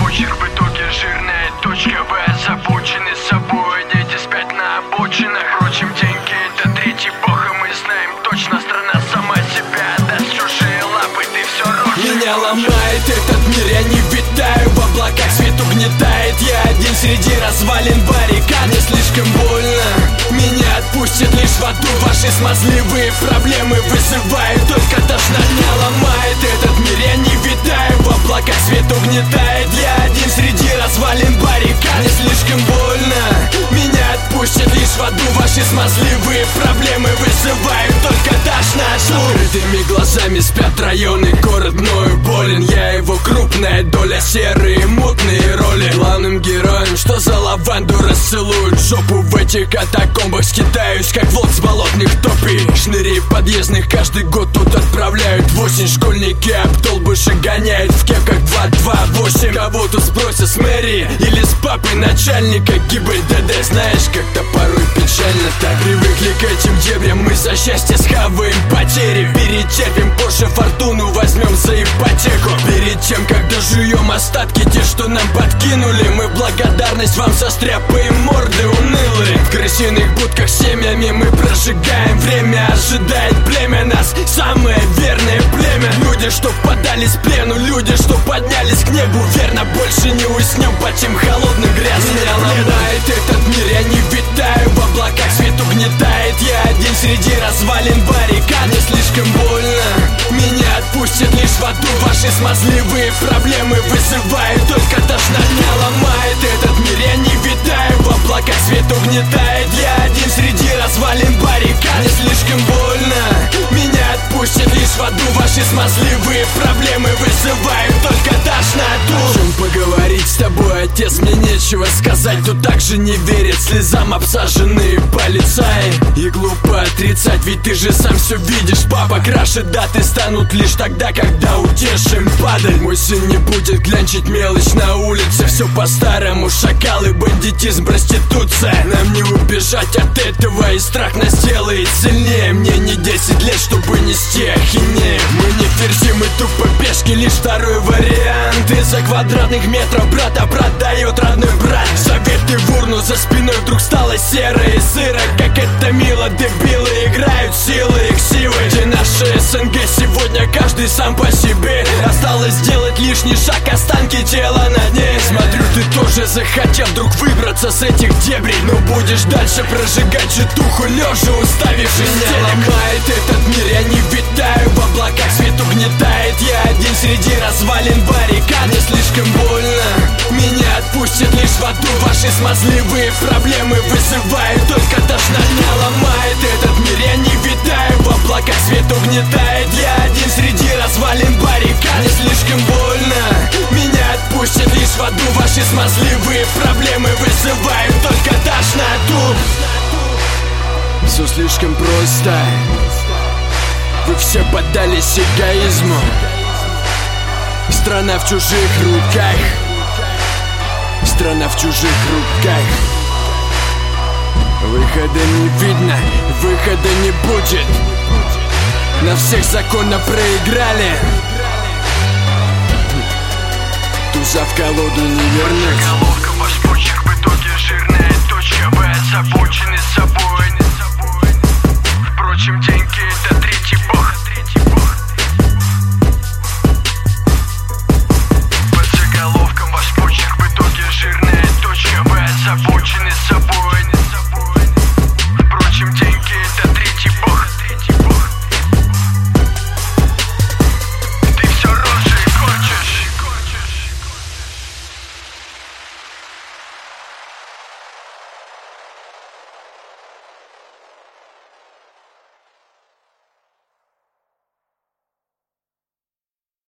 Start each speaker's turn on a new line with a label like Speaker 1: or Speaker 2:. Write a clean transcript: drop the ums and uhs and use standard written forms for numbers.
Speaker 1: почерк в итоге жирная точка. Вы озабочены собой, дети спят на обочинах. Впрочем, деньги это третий бог, и мы знаем точно, страна сама себя даст в чужие лапы, ты все рожешь.
Speaker 2: Меня ломает этот мир, я не витаю в облаках, свет угнетает. Я один среди развалин баррикад, мне слишком больно. Меня отпустят лишь в аду, ваши смазливые проблемы вызывают только тошнота. Меня ломает этот мир, я не витаю в облаках, свет угнетает. Я один среди развалин баррикад, мне слишком больно. Меня отпустят лишь в аду, ваши смазливые проблемы вызывают только тошноту. С открытыми глазами спят районы, город мною болен. Я его крупная доля, серые мутные роли. Главным героем, что за лаванду расцелуют жопу. В этих катакомбах скитаюсь, как волк с болотных топий. Шнырей подъездных каждый год тут отправляют в осень. Школьники обдолбыши гоняют в кепках 228. Кого тут спросят, с мэрии или с папой начальника ГИБДД. Знаешь, как-то порой печально так. Привыкли к этим дебрям, мы за счастье схаваем потери. Перетерпим, позже фортуну возьмем за ипотеку. Перед тем, как дожуем остатки, те, что нам подкинули, мы благодарность вам состряпаем морды унылые. В крысиных будках семьями мы прожигаем время. Ожидает племя нас, самое верное племя. Люди, что подались плену, люди, что поднялись к небу. Верно, больше не уснем по тем холодным грязным. Меня ломает этот мир, я не витаю в облаках, свет угнетает. Я один среди развалин баррикад, мне слишком больно. Меня отпустят лишь в аду, ваши смазливые проблемы вызывают только тошнота. Меня ломает этот мир, я не витаю в облаках, свет угнетает. Я один среди развалин баррикад, мне слишком больно. Меня отпустят лишь в аду, ваши смазливые проблемы вызывают только тошноту. О чем поговорить с тобой, отец, мне нечего сказать. Тут также не верят слезам обсаженные полицаи. И глупо отрицать, ведь ты же сам все видишь. Папа, краше даты станут лишь тогда, когда утешим падаль. Мой сын не будет глянчить мелочь на улице. Все по-старому, шакалы, бандитизм, проституция. Нам не убежать от этого, и страх нас делает сильнее. Мне не 10 лет, чтобы нести ахинею. Мы не ферзим, мы тупо пешки, лишь второй вариант. Из-за квадратных метров брата продает родной брат. Советы в урну, за спиной вдруг стало серо и сыро. Как это мило, дебилы играют силы их силы. Где наши СНГ сегодня каждый сам по себе. Осталось сделать лишний шаг, останки тела на дне. Смотрю, ты тоже захотел вдруг выбраться с этих дебрей, но будешь дальше прожигать житуху, лежа уставившись в теле. Ломает этот мир, я не витаю в облаках, свет угнетает. Я один среди развалин баррикад, мне слишком больно. Меня отпустят лишь в аду, ваши смазливые проблемы вызывают только тошнота. Меня ломает этот мир, я не витаю в облаках, свет угнетает. Я один среди развалин баррикад, мне слишком больно. Меня отпустят лишь в аду, ваши смазливые проблемы вызывают только тошноту. Все слишком просто, вы все поддались эгоизму. Страна в чужих руках, страна в чужих руках. Выхода не видно, выхода не будет. На всех законно проиграли. Туза в колоду не вернуть.
Speaker 1: Заголовка, ваш почерк в итоге жирная точка. Вы озабочены собой,